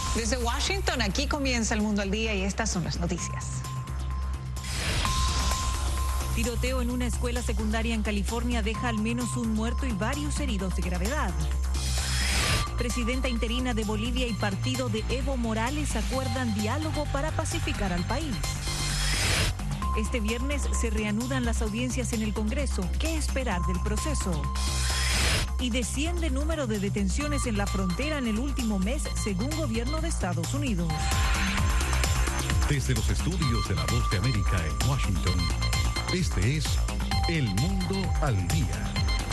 Desde Washington, aquí comienza El Mundo al Día y estas son las noticias. Tiroteo en una escuela secundaria en California deja al menos un muerto y varios heridos de gravedad. Presidenta interina de Bolivia y partido de Evo Morales acuerdan diálogo para pacificar al país. Este viernes se reanudan las audiencias en el Congreso. ¿Qué esperar del proceso? Y desciende número de detenciones en la frontera en el último mes, según gobierno de Estados Unidos. Desde los estudios de La Voz de América en Washington, este es El Mundo al Día.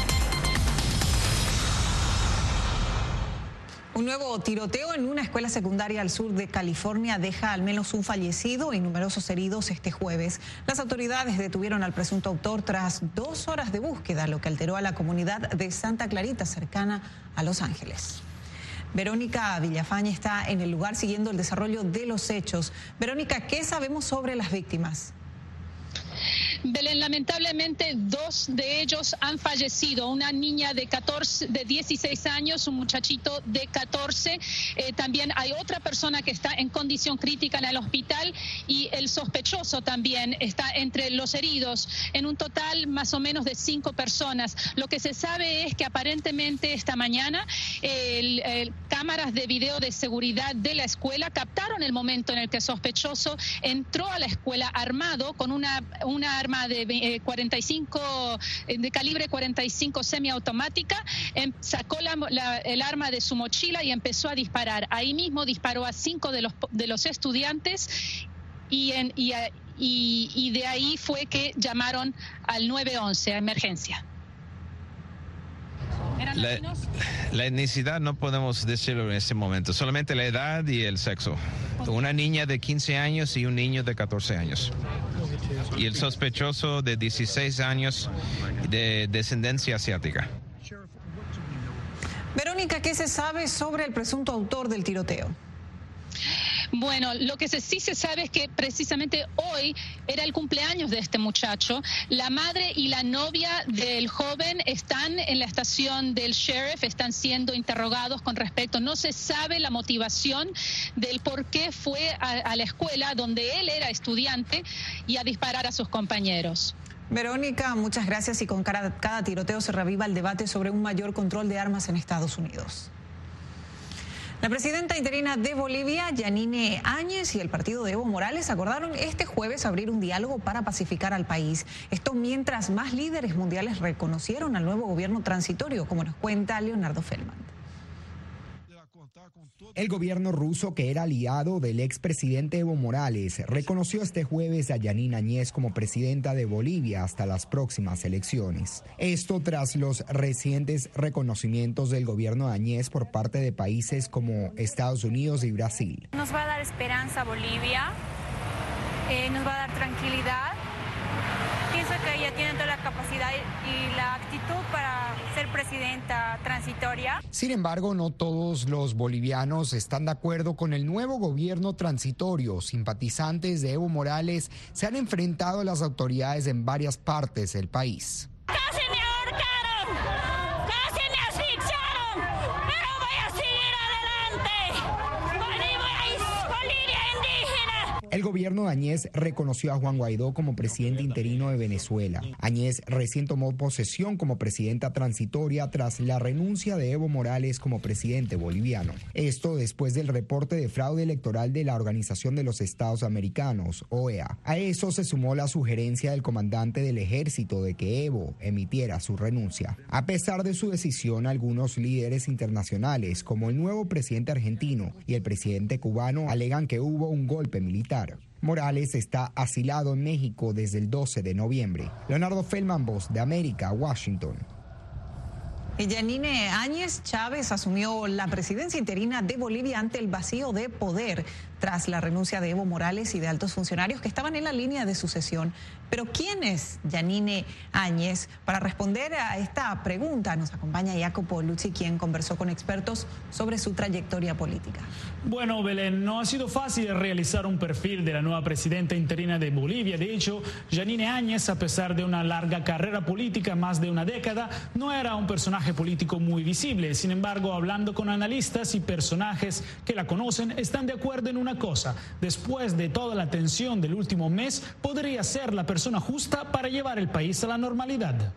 Un nuevo tiroteo en una escuela secundaria al sur de California deja al menos un fallecido y numerosos heridos este jueves. Las autoridades detuvieron al presunto autor tras 2 horas de búsqueda, lo que alteró a la comunidad de Santa Clarita, cercana a Los Ángeles. Verónica Villafañe está en el lugar siguiendo el desarrollo de los hechos. Verónica, ¿qué sabemos sobre las víctimas? Belén, lamentablemente 2 de ellos han fallecido, una niña de 16 años, un muchachito de 14, también hay otra persona que está en condición crítica en el hospital y el sospechoso también está entre los heridos, en un total más o menos de 5 personas. Lo que se sabe es que aparentemente esta mañana cámaras de video de seguridad de la escuela captaron el momento en el que el sospechoso entró a la escuela armado con una arma de 45 de calibre 45 semiautomática, sacó el arma de su mochila y empezó a disparar. Ahí mismo disparó a 5 de los estudiantes y de ahí fue que llamaron al 911 a emergencia. La etnicidad no podemos decirlo en este momento, solamente la edad y el sexo. Una niña de 15 años y un niño de 14 años. Y el sospechoso de 16 años de descendencia asiática. Verónica, ¿qué se sabe sobre el presunto autor del tiroteo? Bueno, lo que sí se sabe es que precisamente hoy era el cumpleaños de este muchacho. La madre y la novia del joven están en la estación del sheriff, están siendo interrogados con respecto. No se sabe la motivación del por qué fue a la escuela donde él era estudiante y a disparar a sus compañeros. Verónica, muchas gracias y con cada tiroteo se reaviva el debate sobre un mayor control de armas en Estados Unidos. La presidenta interina de Bolivia, Yanine Áñez, y el partido de Evo Morales acordaron este jueves abrir un diálogo para pacificar al país. Esto mientras más líderes mundiales reconocieron al nuevo gobierno transitorio, como nos cuenta Leonardo Feldman. El gobierno ruso, que era aliado del expresidente Evo Morales, reconoció este jueves a Yanine Áñez como presidenta de Bolivia hasta las próximas elecciones. Esto tras los recientes reconocimientos del gobierno de Áñez por parte de países como Estados Unidos y Brasil. Nos va a dar esperanza a Bolivia, nos va a dar tranquilidad. Pienso que ella tiene toda la capacidad y la actitud para ser presidenta transitoria. Sin embargo, no todos los bolivianos están de acuerdo con el nuevo gobierno transitorio. Simpatizantes de Evo Morales se han enfrentado a las autoridades en varias partes del país. ¡Casi me ahorcaron! ¡Casi me asfixiaron! ¡Pero voy a seguir adelante! ¡Bolivia indígena! El gobierno de Áñez reconoció a Juan Guaidó como presidente interino de Venezuela. Áñez recién tomó posesión como presidenta transitoria tras la renuncia de Evo Morales como presidente boliviano. Esto después del reporte de fraude electoral de la Organización de los Estados Americanos, OEA. A eso se sumó la sugerencia del comandante del ejército de que Evo emitiera su renuncia. A pesar de su decisión, algunos líderes internacionales, como el nuevo presidente argentino y el presidente cubano, alegan que hubo un golpe militar. Morales está asilado en México desde el 12 de noviembre. Leonardo Feldman, Voz de América, Washington. Yanine Áñez Chávez asumió la presidencia interina de Bolivia ante el vacío de poder tras la renuncia de Evo Morales y de altos funcionarios que estaban en la línea de sucesión. Pero ¿quién es Yanine Áñez? Para responder a esta pregunta nos acompaña Jacopo Luzzi, quien conversó con expertos sobre su trayectoria política. Bueno, Belén, no ha sido fácil realizar un perfil de la nueva presidenta interina de Bolivia. De hecho, Yanine Áñez, a pesar de una larga carrera política, más de una década, no era un personaje político muy visible. Sin embargo, hablando con analistas y personajes que la conocen, están de acuerdo en una cosa: después de toda la tensión del último mes, podría ser la persona justa para llevar el país a la normalidad.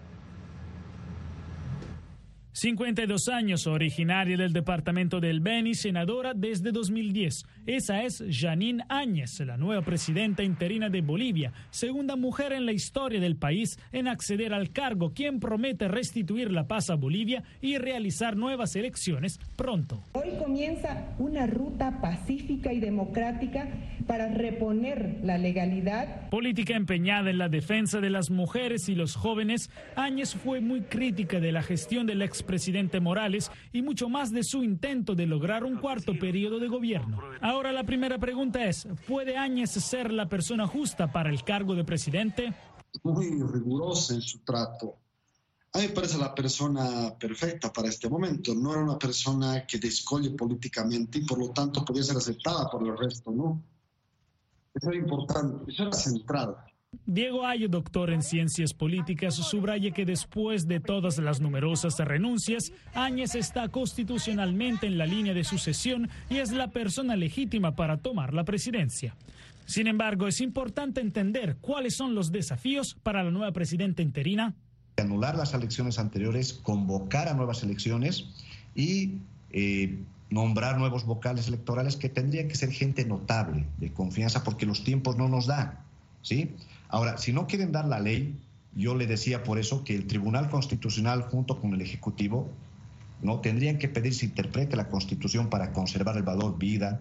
52 años, originaria del departamento del Beni, senadora desde 2010. Esa es Yanine Áñez, la nueva presidenta interina de Bolivia, segunda mujer en la historia del país en acceder al cargo, quien promete restituir la paz a Bolivia y realizar nuevas elecciones pronto. Hoy comienza una ruta pacífica y democrática para reponer la legalidad. Política empeñada en la defensa de las mujeres y los jóvenes, Áñez fue muy crítica de la gestión del expresidente Morales y mucho más de su intento de lograr un cuarto periodo de gobierno. Ahora la primera pregunta es: ¿puede Áñez ser la persona justa para el cargo de presidente? Muy rigurosa en su trato. A mí me parece la persona perfecta para este momento. No era una persona que descolle políticamente y por lo tanto podía ser aceptada por el resto, ¿no? Eso era importante, eso era central. Diego Ayo, doctor en ciencias políticas, subraya que después de todas las numerosas renuncias, Áñez está constitucionalmente en la línea de sucesión y es la persona legítima para tomar la presidencia. Sin embargo, es importante entender cuáles son los desafíos para la nueva presidenta interina. Anular las elecciones anteriores, convocar a nuevas elecciones y nombrar nuevos vocales electorales, que tendría que ser gente notable, de confianza, porque los tiempos no nos dan, ¿sí? Ahora, si no quieren dar la ley, yo le decía por eso que el Tribunal Constitucional junto con el Ejecutivo no tendrían que pedir se interprete la Constitución para conservar el valor vida.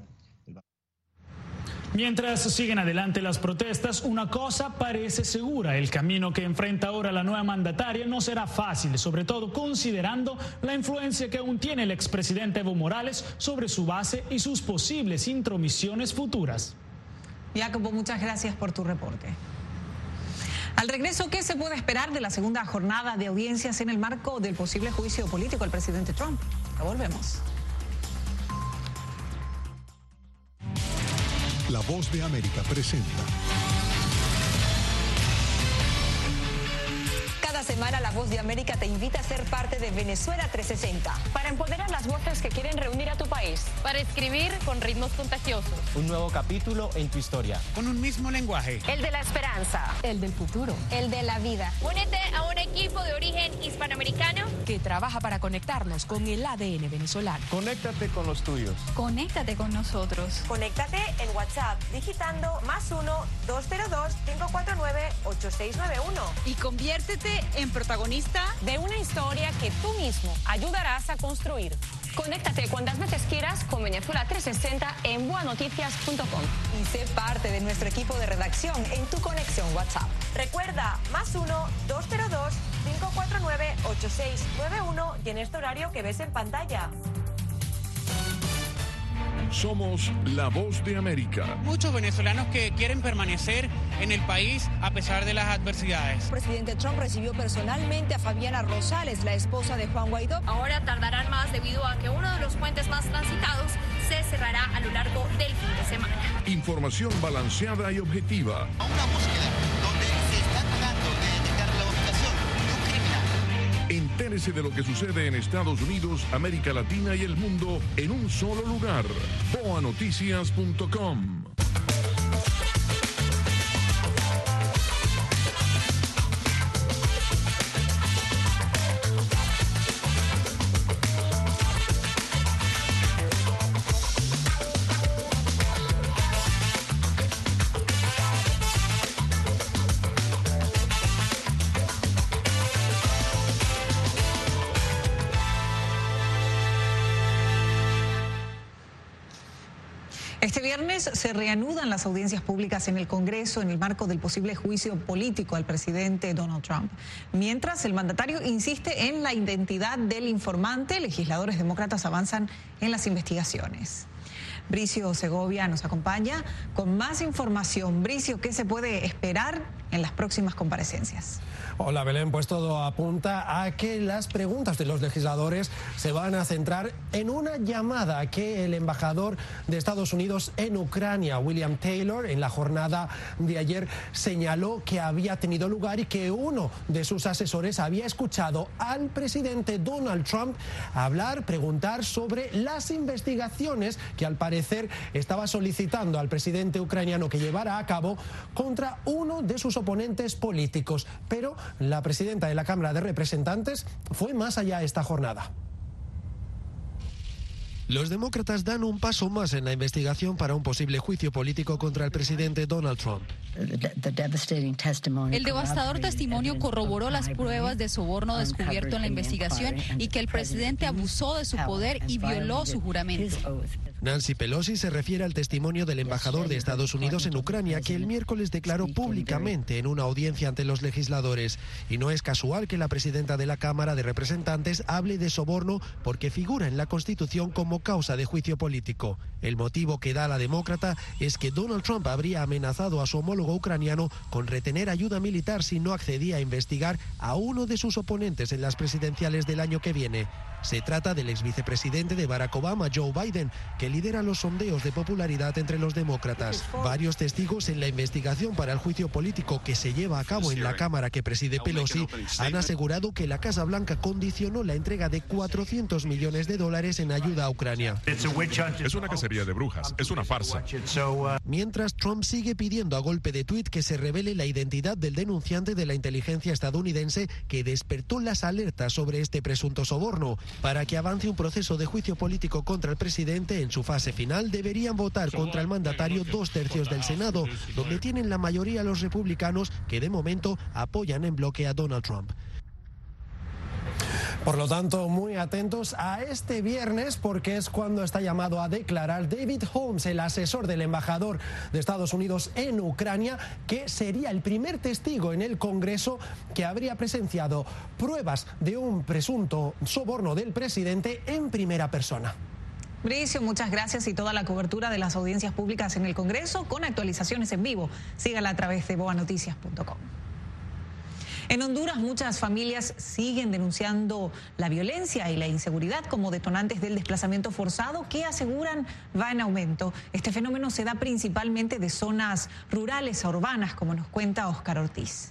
Mientras siguen adelante las protestas, una cosa parece segura: el camino que enfrenta ahora la nueva mandataria no será fácil, sobre todo considerando la influencia que aún tiene el expresidente Evo Morales sobre su base y sus posibles intromisiones futuras. Jacopo, muchas gracias por tu reporte. Al regreso, ¿qué se puede esperar de la segunda jornada de audiencias en el marco del posible juicio político al presidente Trump? Ya volvemos. La Voz de América presenta. Cada semana La Voz de América te invita a ser parte de Venezuela 360. Para empoderar las voces que quieren reunir a tu país. Para escribir con ritmos contagiosos. Un nuevo capítulo en tu historia. Con un mismo lenguaje. El de la esperanza. El del futuro. El de la vida. Únete a un equipo de origen hispanoamericano que trabaja para conectarnos con el ADN venezolano. Conéctate con los tuyos. Conéctate con nosotros. Conéctate en WhatsApp digitando +1-202-549-8691. Y conviértete en protagonista de una historia que tú mismo ayudarás a construir. Conéctate cuantas veces quieras con Venezuela 360 en boanoticias.com. Y sé parte de nuestro equipo de redacción en tu conexión WhatsApp. Recuerda, +1-202-549-8691 y en este horario que ves en pantalla. Somos la Voz de América. Muchos venezolanos que quieren permanecer en el país a pesar de las adversidades. El presidente Trump recibió personalmente a Fabiana Rosales, la esposa de Juan Guaidó. Ahora tardarán más debido a que uno de los puentes más transitados se cerrará a lo largo del fin de semana. Información balanceada y objetiva. A una búsqueda donde se está tratando de detectar la ubicación de un criminal. Entérese de lo que sucede en Estados Unidos, América Latina y el mundo en un solo lugar. boanoticias.com. Este viernes se reanudan las audiencias públicas en el Congreso en el marco del posible juicio político al presidente Donald Trump. Mientras el mandatario insiste en la identidad del informante, legisladores demócratas avanzan en las investigaciones. Bricio Segovia nos acompaña con más información. Bricio, ¿qué se puede esperar en las próximas comparecencias? Hola Belén, pues todo apunta a que las preguntas de los legisladores se van a centrar en una llamada que el embajador de Estados Unidos en Ucrania, William Taylor, en la jornada de ayer señaló que había tenido lugar y que uno de sus asesores había escuchado al presidente Donald Trump preguntar sobre las investigaciones que al parecer estaba solicitando al presidente ucraniano que llevara a cabo contra uno de sus oponentes políticos. Pero la presidenta de la Cámara de Representantes fue más allá esta jornada. Los demócratas dan un paso más en la investigación para un posible juicio político contra el presidente Donald Trump. El devastador testimonio corroboró las pruebas de soborno descubierto en la investigación y que el presidente abusó de su poder y violó su juramento. Nancy Pelosi se refiere al testimonio del embajador de Estados Unidos en Ucrania, que el miércoles declaró públicamente en una audiencia ante los legisladores. Y no es casual que la presidenta de la Cámara de Representantes hable de soborno, porque figura en la Constitución como causa de juicio político. El motivo que da la demócrata es que Donald Trump habría amenazado a su homólogo ucraniano con retener ayuda militar si no accedía a investigar a uno de sus oponentes en las presidenciales del año que viene. Se trata del ex vicepresidente de Barack Obama, Joe Biden, que lidera los sondeos de popularidad entre los demócratas. Varios testigos en la investigación para el juicio político que se lleva a cabo en la Cámara que preside Pelosi han asegurado que la Casa Blanca condicionó la entrega de $400 millones en ayuda a Ucrania. Es una cacería de brujas, es una farsa. Mientras Trump sigue pidiendo a golpe de tuit que se revele la identidad del denunciante de la inteligencia estadounidense que despertó las alertas sobre este presunto soborno. Para que avance un proceso de juicio político contra el presidente, en su fase final deberían votar contra el mandatario 2/3 del Senado, donde tienen la mayoría los republicanos, que de momento apoyan en bloque a Donald Trump. Por lo tanto, muy atentos a este viernes, porque es cuando está llamado a declarar David Holmes, el asesor del embajador de Estados Unidos en Ucrania, que sería el primer testigo en el Congreso que habría presenciado pruebas de un presunto soborno del presidente en primera persona. Bricio, muchas gracias, y toda la cobertura de las audiencias públicas en el Congreso con actualizaciones en vivo. Sígala a través de boanoticias.com. En Honduras, muchas familias siguen denunciando la violencia y la inseguridad como detonantes del desplazamiento forzado, que aseguran va en aumento. Este fenómeno se da principalmente de zonas rurales a urbanas, como nos cuenta Oscar Ortiz.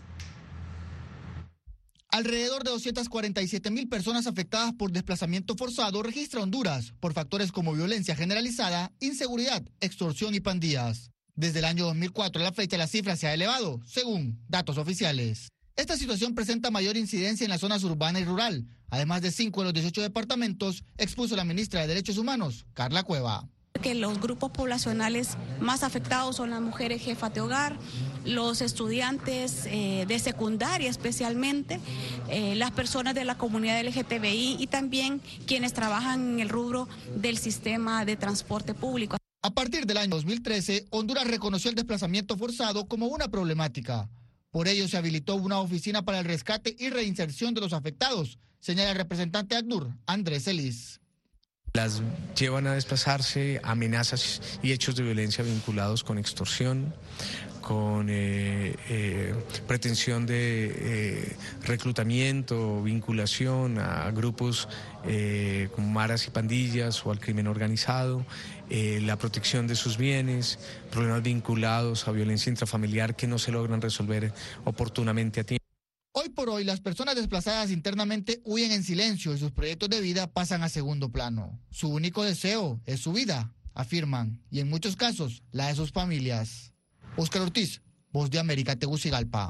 Alrededor de 247.000 personas afectadas por desplazamiento forzado registra Honduras por factores como violencia generalizada, inseguridad, extorsión y pandillas. Desde el año 2004 a la fecha la cifra se ha elevado, según datos oficiales. Esta situación presenta mayor incidencia en las zonas urbana y rural. Además de 5 de los 18 departamentos, expuso la ministra de Derechos Humanos, Carla Cueva. Que los grupos poblacionales más afectados son las mujeres jefas de hogar, los estudiantes de secundaria especialmente, las personas de la comunidad LGTBI y también quienes trabajan en el rubro del sistema de transporte público. A partir del año 2013, Honduras reconoció el desplazamiento forzado como una problemática. Por ello se habilitó una oficina para el rescate y reinserción de los afectados, señala el representante de ACNUR, Andrés Elis. Las llevan a desplazarse, amenazas y hechos de violencia vinculados con extorsión, con pretensión de reclutamiento, vinculación a grupos como maras y pandillas o al crimen organizado, la protección de sus bienes, problemas vinculados a violencia intrafamiliar que no se logran resolver oportunamente a tiempo. Hoy por hoy, las personas desplazadas internamente huyen en silencio y sus proyectos de vida pasan a segundo plano. Su único deseo es su vida, afirman, y en muchos casos, la de sus familias. Oscar Ortiz, Voz de América, Tegucigalpa.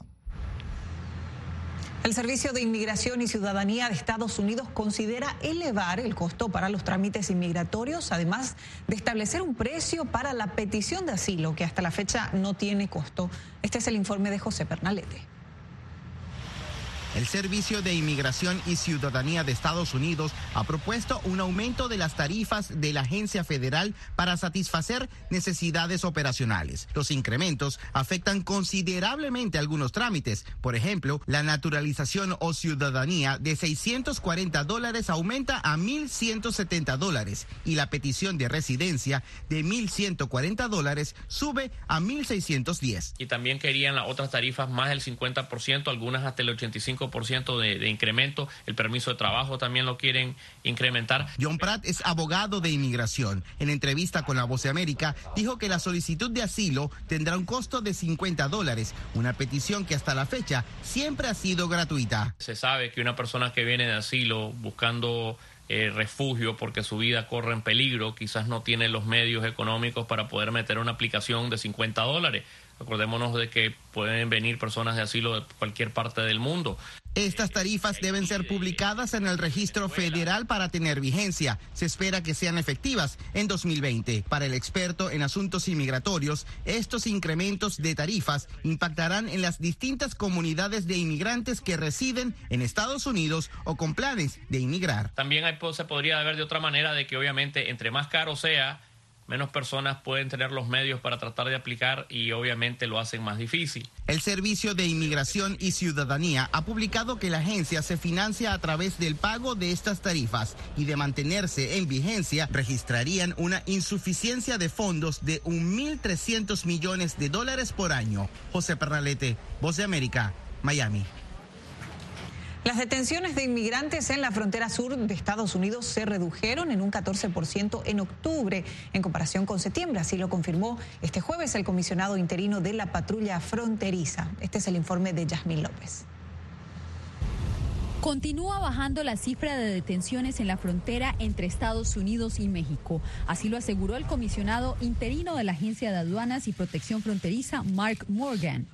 El Servicio de Inmigración y Ciudadanía de Estados Unidos considera elevar el costo para los trámites inmigratorios, además de establecer un precio para la petición de asilo, que hasta la fecha no tiene costo. Este es el informe de José Pernalete. El Servicio de Inmigración y Ciudadanía de Estados Unidos ha propuesto un aumento de las tarifas de la agencia federal para satisfacer necesidades operacionales. Los incrementos afectan considerablemente algunos trámites. Por ejemplo, la naturalización o ciudadanía de $640 aumenta a $1,170 y la petición de residencia de $1,140 sube a $1,610. Y también querían las otras tarifas más del 50%, algunas hasta el 85% de incremento. El permiso de trabajo también lo quieren incrementar. John Pratt es abogado de inmigración. En entrevista con La Voz de América, dijo que la solicitud de asilo tendrá un costo de $50, una petición que hasta la fecha siempre ha sido gratuita. Se sabe que una persona que viene de asilo buscando refugio porque su vida corre en peligro, quizás no tiene los medios económicos para poder meter una aplicación de $50. Acordémonos de que pueden venir personas de asilo de cualquier parte del mundo. Estas tarifas deben ser publicadas en el registro federal para tener vigencia. Se espera que sean efectivas en 2020. Para el experto en asuntos inmigratorios, estos incrementos de tarifas impactarán en las distintas comunidades de inmigrantes que residen en Estados Unidos o con planes de inmigrar. También se podría ver de otra manera de que obviamente entre más caro sea, menos personas pueden tener los medios para tratar de aplicar y obviamente lo hacen más difícil. El Servicio de Inmigración y Ciudadanía ha publicado que la agencia se financia a través del pago de estas tarifas y de mantenerse en vigencia registrarían una insuficiencia de fondos de $1,300 millones por año. José Pernalete, Voz de América, Miami. Las detenciones de inmigrantes en la frontera sur de Estados Unidos se redujeron en un 14% en octubre en comparación con septiembre. Así lo confirmó este jueves el comisionado interino de la patrulla fronteriza. Este es el informe de Yasmín López. Continúa bajando la cifra de detenciones en la frontera entre Estados Unidos y México. Así lo aseguró el comisionado interino de la Agencia de Aduanas y Protección Fronteriza, Mark Morgan.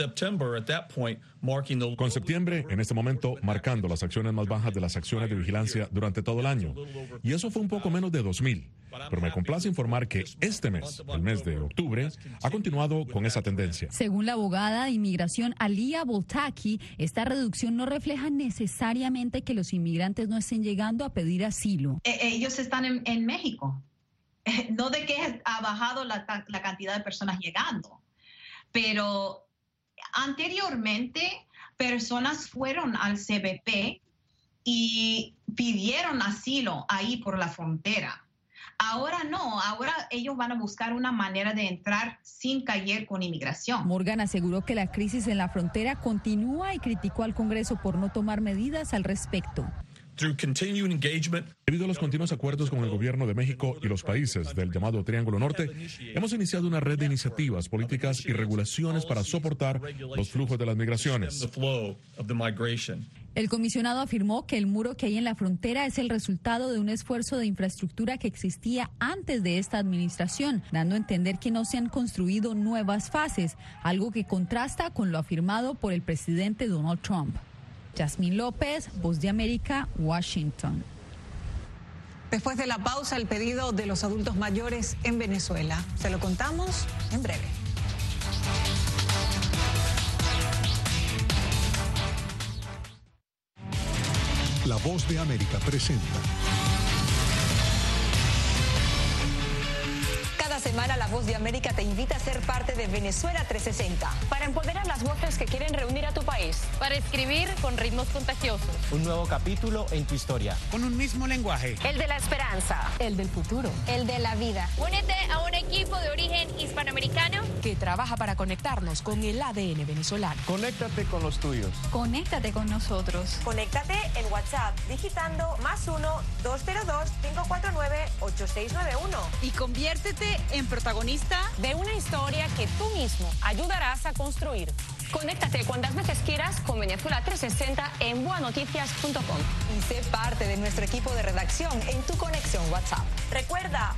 Con septiembre, en este momento, marcando las acciones más bajas de las acciones de vigilancia durante todo el año. Y eso fue un poco menos de 2,000. Pero me complace informar que este mes, el mes de octubre, ha continuado con esa tendencia. Según la abogada de inmigración Alia Boltaki, esta reducción no refleja necesariamente que los inmigrantes no estén llegando a pedir asilo. Ellos están en México. No de que ha bajado la cantidad de personas llegando, pero anteriormente personas fueron al CBP y pidieron asilo ahí por la frontera. Ahora no, ahora ellos van a buscar una manera de entrar sin caer con inmigración. Morgan aseguró que la crisis en la frontera continúa y criticó al Congreso por no tomar medidas al respecto. Debido a los continuos acuerdos con el gobierno de México y los países del llamado Triángulo Norte, hemos iniciado una red de iniciativas, políticas y regulaciones para soportar los flujos de las migraciones. El comisionado afirmó que el muro que hay en la frontera es el resultado de un esfuerzo de infraestructura que existía antes de esta administración, dando a entender que no se han construido nuevas fases, algo que contrasta con lo afirmado por el presidente Donald Trump. Yasmín López, Voz de América, Washington. Después de la pausa, el pedido de los adultos mayores en Venezuela. Se lo contamos en breve. La Voz de América presenta. Cada semana La Voz de América te invita a ser parte de Venezuela 360. Para empoderar las voces que quieren reunir a tu país. Para escribir con ritmos contagiosos. Un nuevo capítulo en tu historia. Con un mismo lenguaje. El de la esperanza. El del futuro. El de la vida. Únete a un equipo de origen hispanoamericano que trabaja para conectarnos con el ADN venezolano. Conéctate con los tuyos. Conéctate con nosotros. Conéctate en WhatsApp digitando +1-202-549-8691. Y conviértete en protagonista de una historia que tú mismo ayudarás a construir. Conéctate cuantas veces quieras con Venezuela 360 en buanoticias.com. Y sé parte de nuestro equipo de redacción en tu conexión WhatsApp. Recuerda,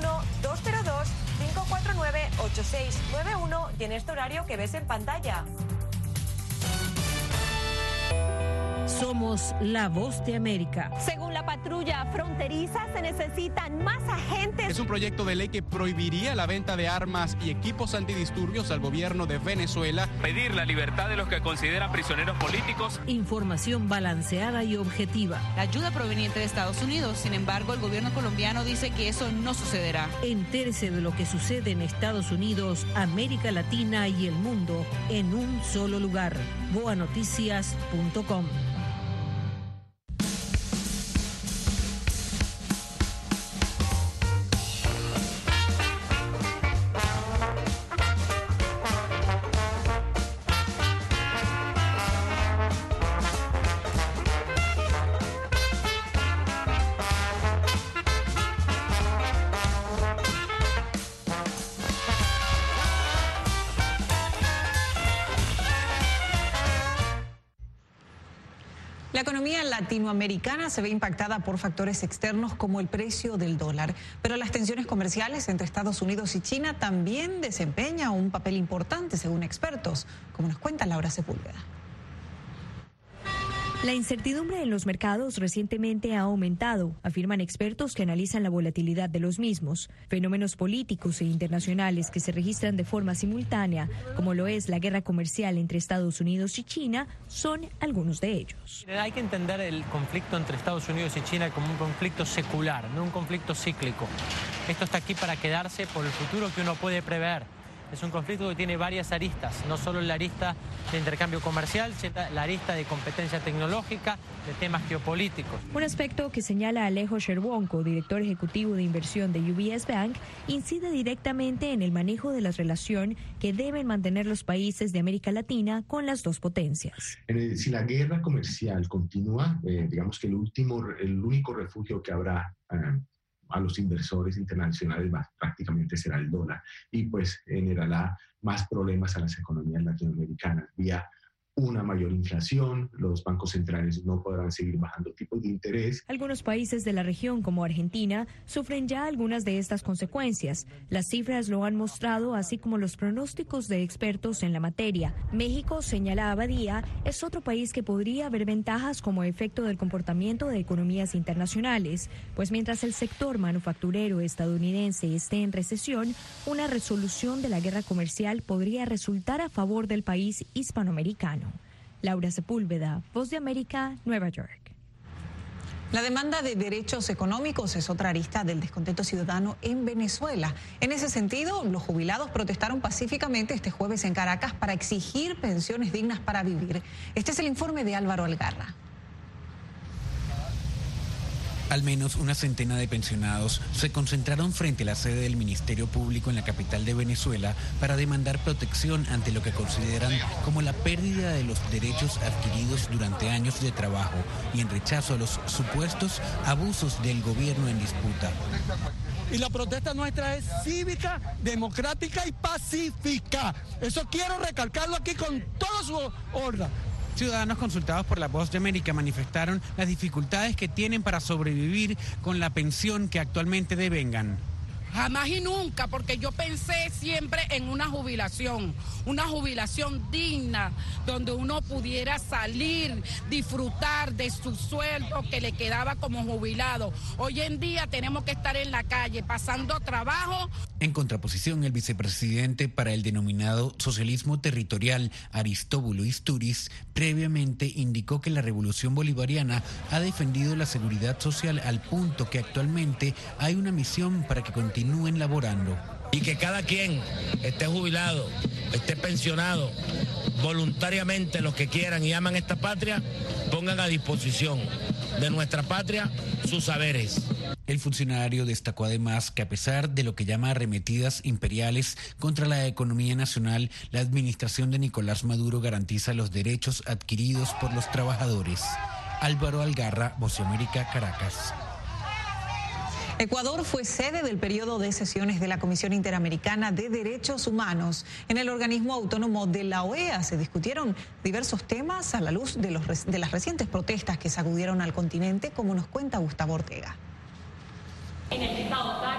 +1-202-549-8691 y en este horario que ves en pantalla. Somos la voz de América. Según la patrulla fronteriza, se necesitan más agentes. Es un proyecto de ley que prohibiría la venta de armas y equipos antidisturbios al gobierno de Venezuela. Pedir la libertad de los que consideran prisioneros políticos. Información balanceada y objetiva. La ayuda proveniente de Estados Unidos, sin embargo, el gobierno colombiano dice que eso no sucederá. Entérese de lo que sucede en Estados Unidos, América Latina y el mundo en un solo lugar. boanoticias.com. La economía latinoamericana se ve impactada por factores externos como el precio del dólar, pero las tensiones comerciales entre Estados Unidos y China también desempeñan un papel importante, según expertos, como nos cuenta Laura Sepúlveda. La incertidumbre en los mercados recientemente ha aumentado, afirman expertos que analizan la volatilidad de los mismos. Fenómenos políticos e internacionales que se registran de forma simultánea, como lo es la guerra comercial entre Estados Unidos y China, son algunos de ellos. Hay que entender el conflicto entre Estados Unidos y China como un conflicto secular, no un conflicto cíclico. Esto está aquí para quedarse por el futuro que uno puede prever. Es un conflicto que tiene varias aristas, no solo la arista de intercambio comercial, sino la arista de competencia tecnológica, de temas geopolíticos. Un aspecto que señala Alejo Sherwonko, director ejecutivo de inversión de UBS Bank, incide directamente en el manejo de la relación que deben mantener los países de América Latina con las dos potencias. Si la guerra comercial continúa, digamos que el único refugio que habrá a los inversores internacionales prácticamente será el dólar y pues generará más problemas a las economías latinoamericanas vía una mayor inflación, los bancos centrales no podrán seguir bajando tipos de interés. Algunos países de la región, como Argentina, sufren ya algunas de estas consecuencias. Las cifras lo han mostrado, así como los pronósticos de expertos en la materia. México, señala Abadía, es otro país que podría ver ventajas como efecto del comportamiento de economías internacionales, pues mientras el sector manufacturero estadounidense esté en recesión, una resolución de la guerra comercial podría resultar a favor del país hispanoamericano. Laura Sepúlveda, Voz de América, Nueva York. La demanda de derechos económicos es otra arista del descontento ciudadano en Venezuela. En ese sentido, los jubilados protestaron pacíficamente este jueves en Caracas para exigir pensiones dignas para vivir. Este es el informe de Álvaro Algarra. Al menos una centena de pensionados se concentraron frente a la sede del Ministerio Público en la capital de Venezuela para demandar protección ante lo que consideran como la pérdida de los derechos adquiridos durante años de trabajo y en rechazo a los supuestos abusos del gobierno en disputa. Y la protesta nuestra es cívica, democrática y pacífica. Eso quiero recalcarlo aquí con toda su horda. Ciudadanos consultados por La Voz de América manifestaron las dificultades que tienen para sobrevivir con la pensión que actualmente devengan. Jamás y nunca, porque yo pensé siempre en una jubilación digna, donde uno pudiera salir, disfrutar de su sueldo que le quedaba como jubilado. Hoy en día tenemos que estar en la calle, pasando trabajo. En contraposición, el vicepresidente para el denominado socialismo territorial, Aristóbulo Istúriz, previamente indicó que la revolución bolivariana ha defendido la seguridad social al punto que actualmente hay una misión para que continúen laborando. Y que cada quien esté jubilado, esté pensionado, voluntariamente los que quieran y aman esta patria, pongan a disposición de nuestra patria sus saberes. El funcionario destacó además que a pesar de lo que llama arremetidas imperiales contra la economía nacional, la administración de Nicolás Maduro garantiza los derechos adquiridos por los trabajadores. Álvaro Algarra, Voz de América, Caracas. Ecuador fue sede del periodo de sesiones de la Comisión Interamericana de Derechos Humanos. En el organismo autónomo de la OEA se discutieron diversos temas a la luz de las recientes protestas que sacudieron al continente, como nos cuenta Gustavo Ortega. En el estado Táchira.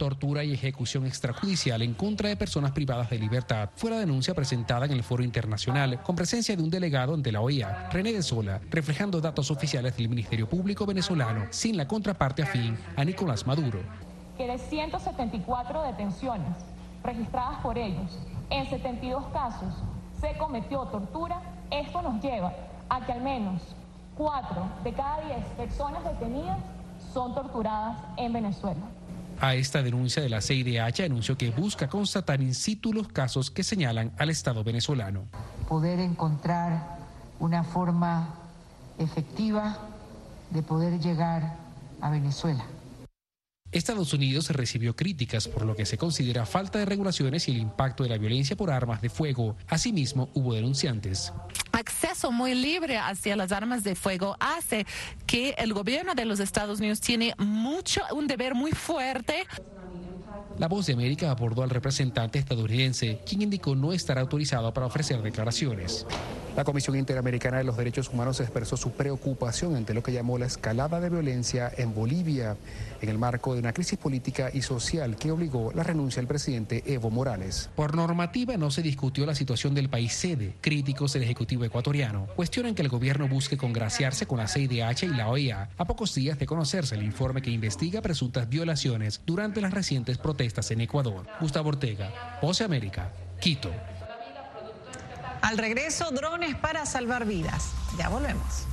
tortura y ejecución extrajudicial en contra de personas privadas de libertad. Fue la denuncia presentada en el foro internacional con presencia de un delegado ante la OEA, René de Sola, reflejando datos oficiales del Ministerio Público venezolano, sin la contraparte afín a Nicolás Maduro. Que de 174 detenciones registradas por ellos, en 72 casos se cometió tortura. Esto nos lleva a que al menos 4 de cada 10 personas detenidas son torturadas en Venezuela. A esta denuncia de la CIDH anunció que busca constatar in situ los casos que señalan al Estado venezolano. Poder encontrar una forma efectiva de poder llegar a Venezuela. Estados Unidos recibió críticas por lo que se considera falta de regulaciones y el impacto de la violencia por armas de fuego. Asimismo, hubo denunciantes. Acceso muy libre hacia las armas de fuego hace que el gobierno de los Estados Unidos tiene un deber muy fuerte. La Voz de América abordó al representante estadounidense, quien indicó no estar autorizado para ofrecer declaraciones. La Comisión Interamericana de los Derechos Humanos expresó su preocupación ante lo que llamó la escalada de violencia en Bolivia, en el marco de una crisis política y social que obligó la renuncia del presidente Evo Morales. Por normativa no se discutió la situación del país sede. Críticos del Ejecutivo ecuatoriano cuestionan que el gobierno busque congraciarse con la CIDH y la OEA a pocos días de conocerse el informe que investiga presuntas violaciones durante las recientes protestas en Ecuador. Gustavo Ortega, Voz de América, Quito. Al regreso, drones para salvar vidas. Ya volvemos.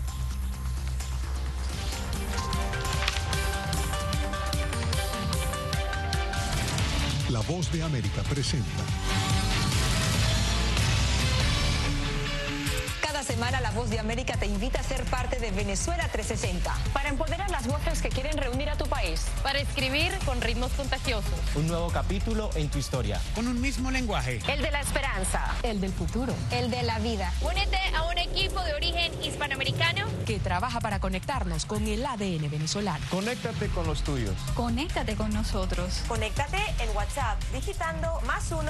La Voz de América presenta. Cada semana La Voz de América te invita a ser parte de Venezuela 360. Para empoderar las voces que quieren reunir a tu país. Para escribir con ritmos contagiosos. Un nuevo capítulo en tu historia. Con un mismo lenguaje. El de la esperanza. El del futuro. El de la vida. Únete a un equipo de origen hispanoamericano que trabaja para conectarnos con el ADN venezolano. Conéctate con los tuyos. Conéctate con nosotros. Conéctate en WhatsApp digitando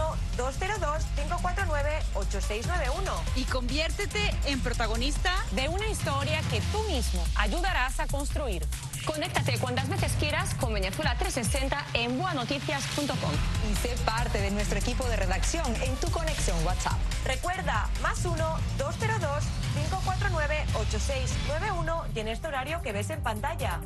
+1-202-549-8691. Y conviértete en protagonista de una historia que tú mismo ayudarás a construir. Conéctate cuantas veces quieras con Venezuela 360 en buanoticias.com. Y sé parte de nuestro equipo de redacción en tu conexión WhatsApp. Recuerda, +1-202-549-8691 y en este horario que ves en pantalla.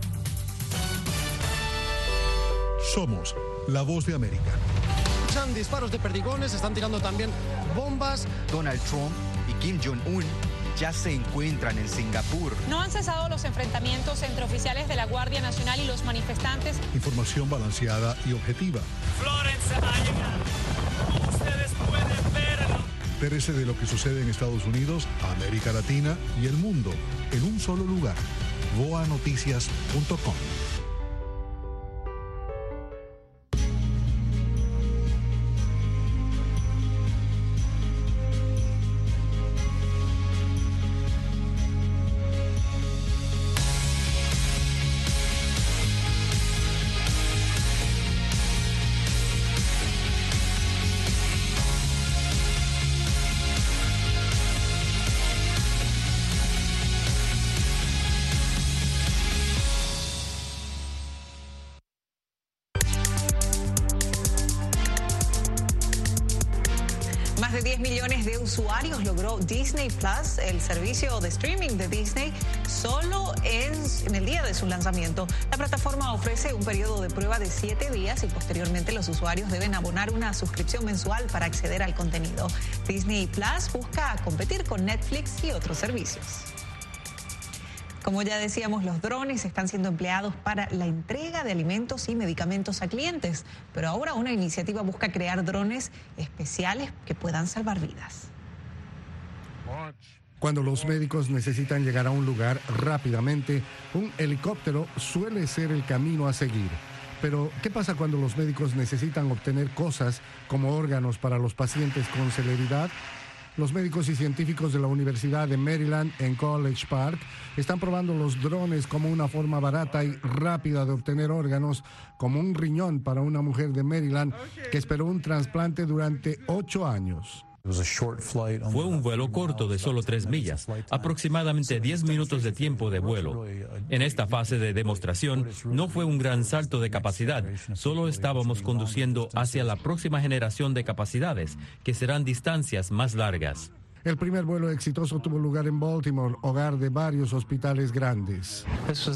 Somos La Voz de América. Escuchan disparos de perdigones, están tirando también bombas. Donald Trump y Kim Jong-un ya se encuentran en Singapur. No han cesado los enfrentamientos entre oficiales de la Guardia Nacional y los manifestantes. Información balanceada y objetiva. Florence ha llegado. Ustedes pueden verlo. Entérese de lo que sucede en Estados Unidos, América Latina y el mundo en un solo lugar. voanoticias.com. Más de 10 millones de usuarios logró Disney Plus, el servicio de streaming de Disney, solo en el día de su lanzamiento. La plataforma ofrece un periodo de prueba de 7 días y posteriormente los usuarios deben abonar una suscripción mensual para acceder al contenido. Disney Plus busca competir con Netflix y otros servicios. Como ya decíamos, los drones están siendo empleados para la entrega de alimentos y medicamentos a clientes, pero ahora una iniciativa busca crear drones especiales que puedan salvar vidas. Cuando los médicos necesitan llegar a un lugar rápidamente, un helicóptero suele ser el camino a seguir. Pero, ¿qué pasa cuando los médicos necesitan obtener cosas como órganos para los pacientes con celeridad? Los médicos y científicos de la Universidad de Maryland en College Park están probando los drones como una forma barata y rápida de obtener órganos, como un riñón para una mujer de Maryland que esperó un trasplante durante 8 años. Fue un vuelo corto de solo 3 millas, aproximadamente 10 minutos de tiempo de vuelo. En esta fase de demostración no fue un gran salto de capacidad, solo estábamos conduciendo hacia la próxima generación de capacidades, que serán distancias más largas. El primer vuelo exitoso tuvo lugar en Baltimore, hogar de varios hospitales grandes.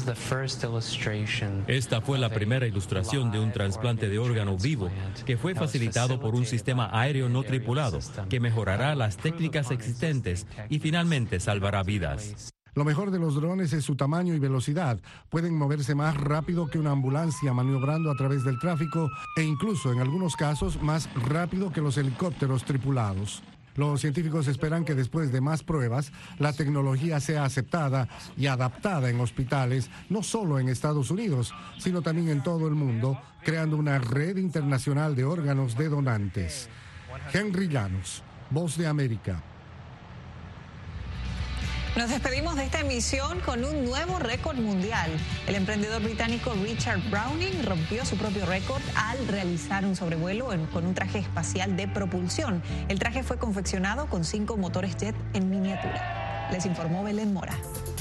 Esta fue la primera ilustración de un trasplante de órgano vivo que fue facilitado por un sistema aéreo no tripulado que mejorará las técnicas existentes y finalmente salvará vidas. Lo mejor de los drones es su tamaño y velocidad. Pueden moverse más rápido que una ambulancia maniobrando a través del tráfico e incluso en algunos casos más rápido que los helicópteros tripulados. Los científicos esperan que después de más pruebas, la tecnología sea aceptada y adaptada en hospitales, no solo en Estados Unidos, sino también en todo el mundo, creando una red internacional de órganos de donantes. Henry Llanos, Voz de América. Nos despedimos de esta emisión con un nuevo récord mundial. El emprendedor británico Richard Browning rompió su propio récord al realizar un sobrevuelo con un traje espacial de propulsión. El traje fue confeccionado con 5 motores jet en miniatura. Les informó Belén Mora.